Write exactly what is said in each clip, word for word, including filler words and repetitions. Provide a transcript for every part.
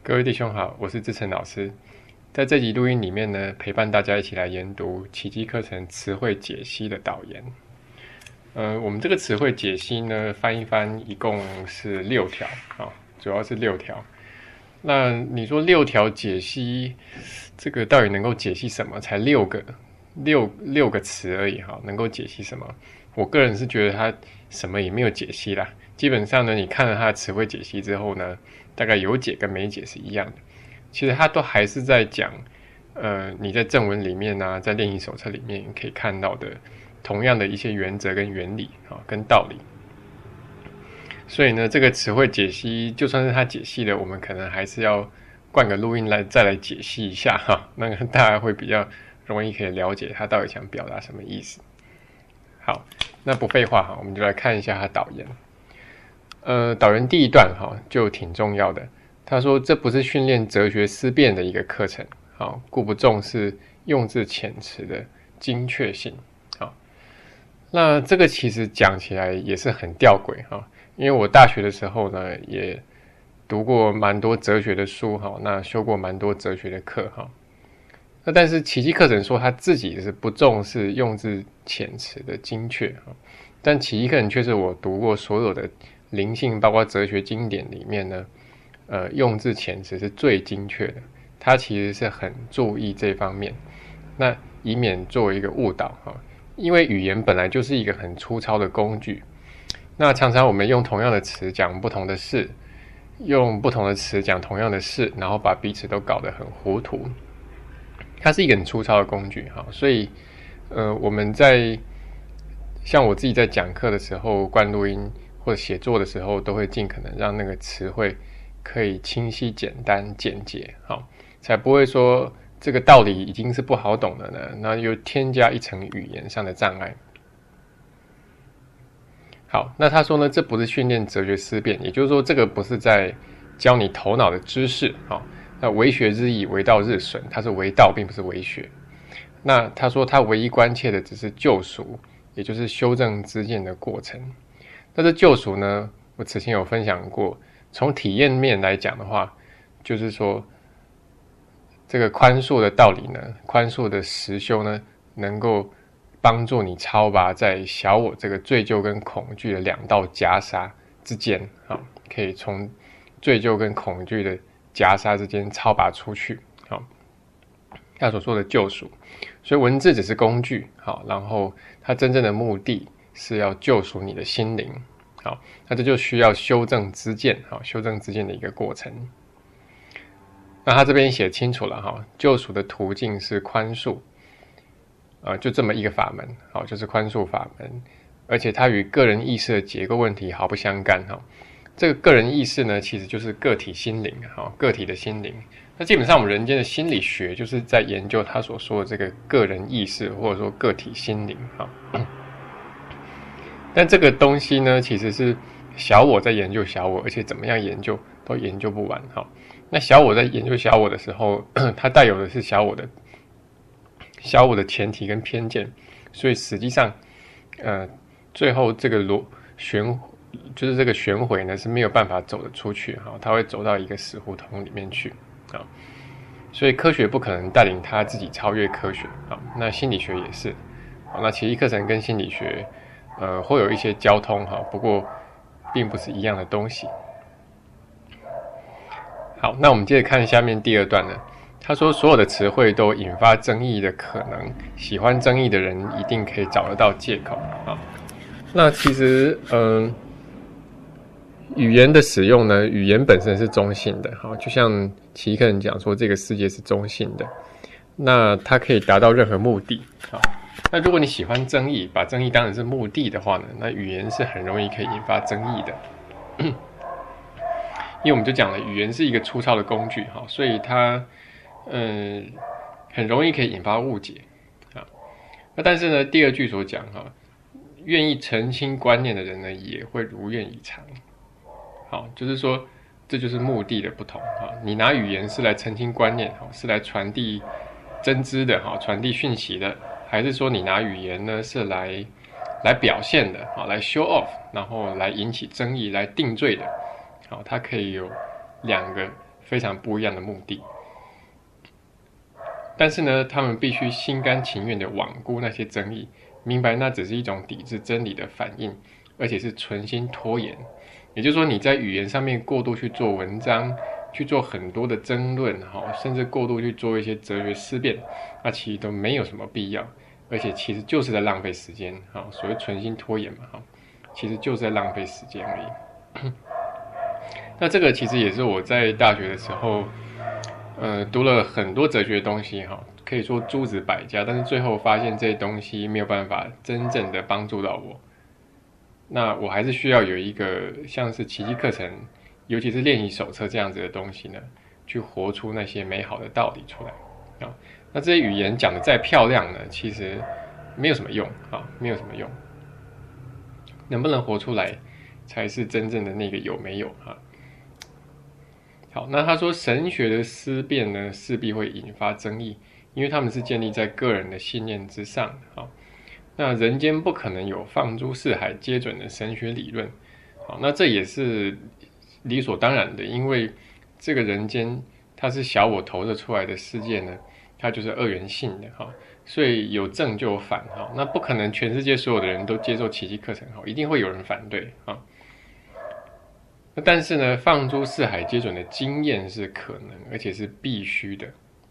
各位弟兄好，我是志成老师。在这集录音里面呢，陪伴大家一起来研读奇迹课程词汇解析的导言。呃，我们这个词汇解析呢，翻一翻，一共是六条啊，主要是六条。那你说六条解析，这个到底能够解析什么？才六个，六六个词而已哈，能够解析什么？我个人是觉得它什么也没有解析啦。基本上呢，你看了它的词汇解析之后呢，大概有解跟没解是一样的。其实它都还是在讲，呃，你在正文里面啊，在练习手册里面可以看到的同样的一些原则跟原理啊，跟道理。所以呢，这个词汇解析，就算是它解析了，我们可能还是要灌个录音来再来解析一下哈，那个大家会比较容易可以了解它到底想表达什么意思。好，那不废话哈，我们就来看一下它导言。呃，导言第一段哈就挺重要的。他说这不是训练哲学思辨的一个课程，好，故不重视用字遣词的精确性。好，那这个其实讲起来也是很吊诡哈，因为我大学的时候呢也读过蛮多哲学的书哈，那修过蛮多哲学的课哈。那但是奇迹课程说他自己是不重视用字遣词的精确哈，但奇迹课程却是我读过所有的灵性包括哲学经典里面呢，呃，用字遣词是最精确的，它其实是很注意这方面，那以免作为一个误导哈，因为语言本来就是一个很粗糙的工具，那常常我们用同样的词讲不同的事，用不同的词讲同样的事，然后把彼此都搞得很糊涂，它是一个很粗糙的工具哈，所以呃，我们在像我自己在讲课的时候灌录音或者写作的时候，都会尽可能让那个词汇可以清晰、简单、简洁，好，才不会说这个道理已经是不好懂的呢，那又添加一层语言上的障碍。好，那他说呢，这不是训练哲学思辨，也就是说，这个不是在教你头脑的知识，好，那为学日益，为道日损，它是为道，并不是为学。那他说，他唯一关切的只是救赎，也就是修正知见的过程。那这救赎呢，我之前有分享过，从体验面来讲的话，就是说这个宽恕的道理呢，宽恕的实修呢，能够帮助你超拔在小我这个罪疚跟恐惧的两道夹杀之间，啊，可以从罪疚跟恐惧的夹杀之间超拔出去，好，他所说的救赎。所以文字只是工具，好，然后它真正的目的是要救赎你的心灵，好，那这就需要修正知见，好，修正知见的一个过程。那他这边写清楚了哈，救赎的途径是宽恕，呃，就这么一个法门，好，就是宽恕法门，而且它与个人意识的结构问题毫不相干哈。这个个人意识呢，其实就是个体心灵，哈，个体的心灵。那基本上我们人间的心理学就是在研究他所说的这个个人意识，或者说个体心灵，哈。但这个东西呢，其实是小我在研究小我，而且怎么样研究都研究不完哈。那小我在研究小我的时候，它带有的是小我的小我的前提跟偏见，所以实际上，呃，最后这个螺旋就是这个旋回呢是没有办法走得出去哈，它会走到一个死胡同里面去啊。所以科学不可能带领他自己超越科学啊。那心理学也是，好，那奇迹课程跟心理学。呃，会有一些交通哈，不过并不是一样的东西。好，那我们接着看下面第二段呢。他说，所有的词汇都引发争议的可能，喜欢争议的人一定可以找得到借口啊。那其实，嗯、呃，语言的使用呢，语言本身是中性的，哈，就像奇迹课程讲说，这个世界是中性的，那它可以达到任何目的，好。那如果你喜欢争议，把争议当成是目的的话呢，那语言是很容易可以引发争议的。因为我们就讲了，语言是一个粗糙的工具，哈，所以它嗯很容易可以引发误解啊。那但是呢，第二句所讲哈，愿意澄清观念的人呢，也会如愿以偿。好，就是说这就是目的的不同哈。你拿语言是来澄清观念，哈，是来传递真知的，哈，传递讯息的。还是说你拿语言呢是来来表现的，好，来 show off， 然后来引起争议，来定罪的，好，它可以有两个非常不一样的目的。但是呢，他们必须心甘情愿地罔顾那些争议，明白那只是一种抵制真理的反应，而且是存心拖延。也就是说，你在语言上面过度去做文章，去做很多的争论，甚至过度去做一些哲学思辨，那其实都没有什么必要，而且其实就是在浪费时间。所谓存心拖延嘛，其实就是在浪费时间而已。那这个其实也是我在大学的时候呃，读了很多哲学的东西，可以说诸子百家，但是最后发现这些东西没有办法真正的帮助到我。那我还是需要有一个像是奇迹课程，尤其是练习手册这样子的东西呢，去活出那些美好的道理出来。那这些语言讲的再漂亮呢，其实没有什么用，没有什么用。能不能活出来，才是真正的那个有没有。好，那他说神学的思辨呢，势必会引发争议，因为他们是建立在个人的信念之上的。那人间不可能有放诸四海皆准的神学理论，好，那这也是理所当然的，因为这个人间它是小我投射出来的世界呢，它就是二元性的，所以有正就有反，那不可能全世界所有的人都接受奇迹课程，一定会有人反对。但是呢，放诸四海皆准的经验是可能，而且是必须的。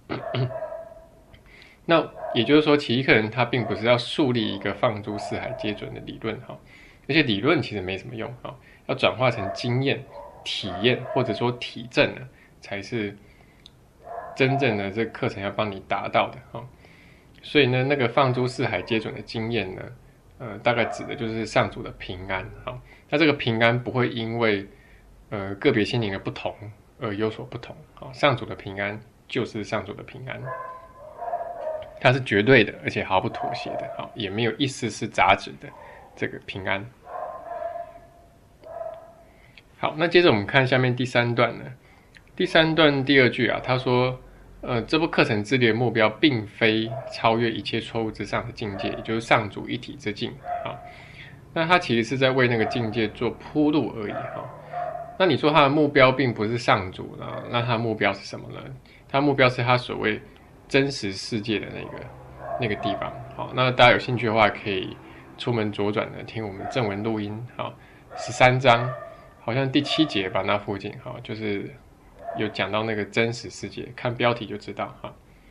那也就是说，奇迹课程它并不是要树立一个放诸四海皆准的理论，而且理论其实没什么用，要转化成经验、体验或者说体证呢，才是真正的这个课程要帮你达到的。所以呢，那个放诸四海皆准的经验呢，呃，大概指的就是上主的平安。那这个平安不会因为呃，个别心灵的不同而有所不同。上主的平安就是上主的平安，它是绝对的，而且毫不妥协的，也没有一丝丝杂质的这个平安。好，那接着我们看下面第三段呢。第三段第二句啊，他说，呃，这部课程之立的目标并非超越一切错误之上的境界，也就是上主一体之境啊。那他其实是在为那个境界做铺路而已哈。那你说他的目标并不是上主呢？那他的目标是什么呢？他的目标是他所谓真实世界的那个那个地方。好，那大家有兴趣的话，可以出门左转的听我们正文录音。好，十三章好像第七节吧，那附近好，就是有讲到那个真实世界，看标题就知道哈。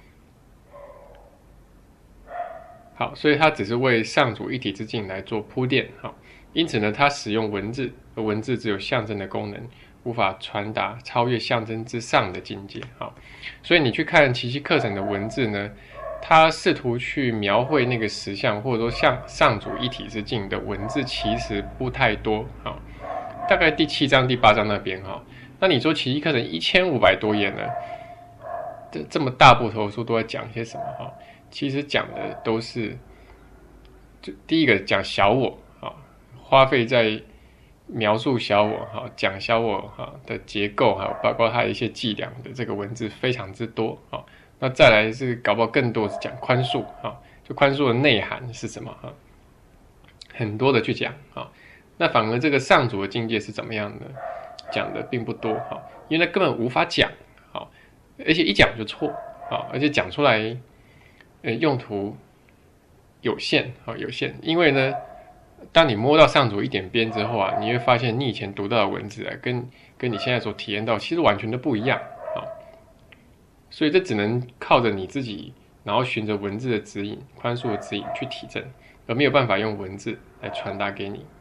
好，所以他只是为上主一体之境来做铺垫。好，因此呢，他使用文字，而文字只有象征的功能，无法传达超越象征之上的境界。好，所以你去看奇迹课程的文字呢，他试图去描绘那个实相，或者说像上主一体之境的文字，其实不太多。好，大概第七章、第八章那边哈。那你说奇迹课程一千五百多页呢，这这么大部头书都在讲些什么哈？其实讲的都是，就第一个讲小我。花费在描述小我哈，讲小我哈的结构哈，包括它的一些伎俩的这个文字非常之多哈。那再来是搞不好更多是讲宽恕哈，就宽恕的内涵是什么哈，很多的去讲哈。那反而这个上主的境界是怎么样呢？讲的并不多哈，因为它根本无法讲哈，而且一讲就错啊，而且讲出来呃用途有限啊，有限，因为呢。当你摸到上主一点边之后啊，你会发现你以前读到的文字啊，跟跟你现在所体验到其实完全都不一样啊。所以这只能靠着你自己，然后循着文字的指引、宽恕的指引去体证，而没有办法用文字来传达给你。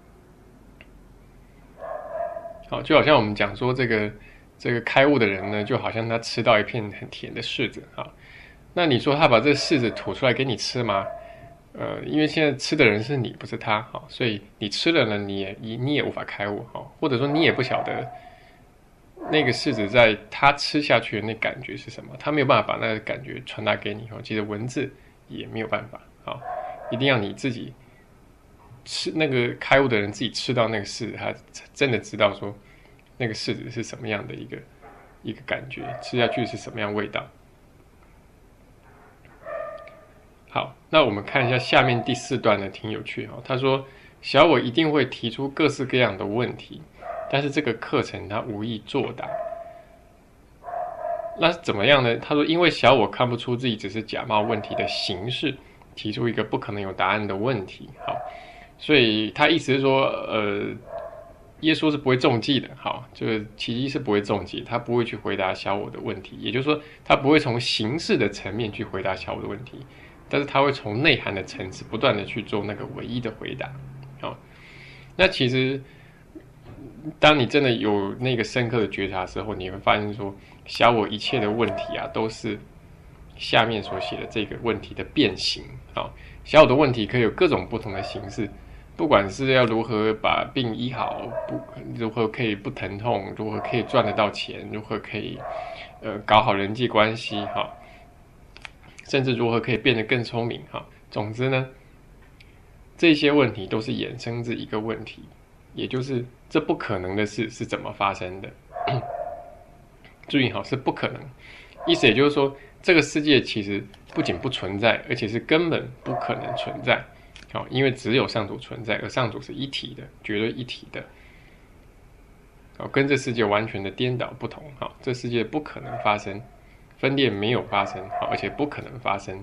好，就好像我们讲说这个这个开悟的人呢，就好像他吃到一片很甜的柿子啊，那你说他把这柿子吐出来给你吃吗？呃，因为现在吃的人是你，不是他，好，所以你吃了呢，你也你也无法开悟，好，或者说你也不晓得那个柿子在他吃下去的那感觉是什么，他没有办法把那个感觉传达给你，其实文字也没有办法，好，一定要你自己吃，那个开悟的人自己吃到那个柿子，他真的知道说那个柿子是什么样的一个一个感觉，吃下去是什么样味道。好，那我们看一下下面第四段呢，挺有趣哈。他说，小我一定会提出各式各样的问题，但是这个课程它无意作答。 那怎么样呢？他说，因为小我看不出自己只是假冒问题的形式，提出一个不可能有答案的问题。好，所以他意思是说，呃，耶稣是不会中计的。好，就是奇迹是不会中计，他不会去回答小我的问题。也就是说，他不会从形式的层面去回答小我的问题，但是他会从内涵的层次不断的去做那个唯一的回答。好，那其实当你真的有那个深刻的觉察之后，你会发现说，小我一切的问题啊，都是下面所写的这个问题的变形。好，小我的问题可以有各种不同的形式，不管是要如何把病医好，不如何可以不疼痛，如何可以赚得到钱，如何可以呃搞好人际关系，哈，甚至如何可以变得更聪明，哈。总之呢，这些问题都是衍生自一个问题，也就是这不可能的事是怎么发生的。注意好，是不可能，意思也就是说，这个世界其实不仅不存在，而且是根本不可能存在。好，因为只有上主存在，而上主是一体的，绝对一体的。好，跟这世界完全的颠倒不同。好，这世界不可能发生，分裂没有发生，好，而且不可能发生。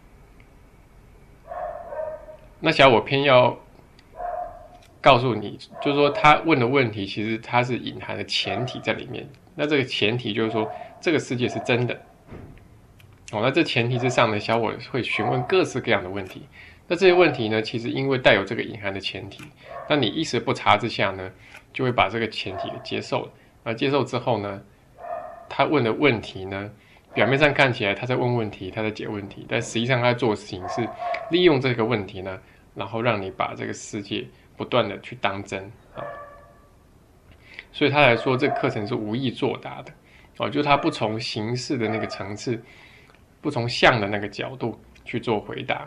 那小我偏要告诉你，就是说他问的问题，其实它是隐含的前提在里面。那这个前提就是说，这个世界是真的。哦，那这前提之上呢，小我会询问各式各样的问题。那这些问题呢，其实因为带有这个隐含的前提，那你一时不察之下呢，就会把这个前提给接受了。而接受之后呢，他问的问题呢，表面上看起来他在问问题，他在解问题，但实际上他在做的事情是利用这个问题呢，然后让你把这个世界不断的去当真啊。所以他来说，这个课程是无意作答的哦，就是他不从形式的那个层次，不从相的那个角度去做回答。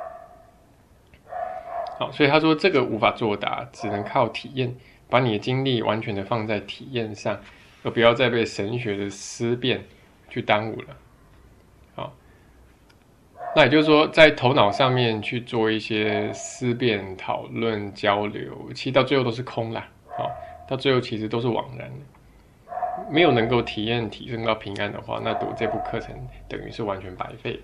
好，所以他说这个无法作答，只能靠体验，把你的精力完全的放在体验上，而不要再被神学的思辨去耽误了。好，那也就是说，在头脑上面去做一些思辨、讨论、交流，其实到最后都是空啦。好，到最后其实都是枉然的，没有能够体验、提升到平安的话，那读这部课程等于是完全白费。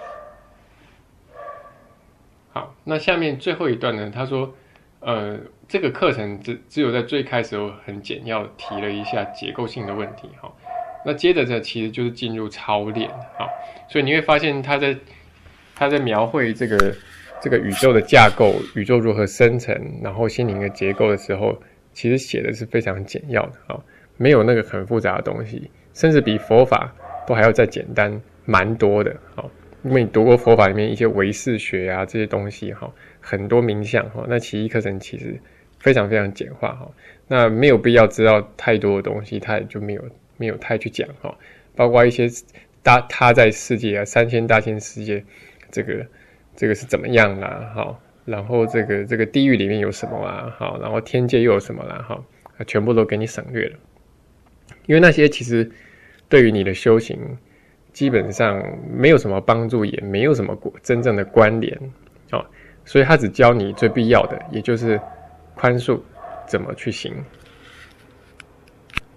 好，那下面最后一段呢？他说，呃，这个课程只只有在最开始有很简要提了一下结构性的问题，哈。那接着呢，其实就是进入操练，好，所以你会发现他在他在描绘这个这个宇宙的架构，宇宙如何生成，然后心灵的结构的时候，其实写的是非常简要的，哈，没有那个很复杂的东西，甚至比佛法都还要再简单蛮多的，好。因为你读过佛法里面一些唯识学啊这些东西哈，很多名相哈，那奇异课程其实非常非常简化哈，那没有必要知道太多的东西，他也就没有没有太去讲哈，包括一些大他在世界啊，三千大千世界，这个这个是怎么样啦哈，然后这个这个地狱里面有什么啊哈，然后天界又有什么啦哈，全部都给你省略了，因为那些其实对于你的修行基本上没有什么帮助，也没有什么真正的关联，哦，所以他只教你最必要的，也就是宽恕怎么去行。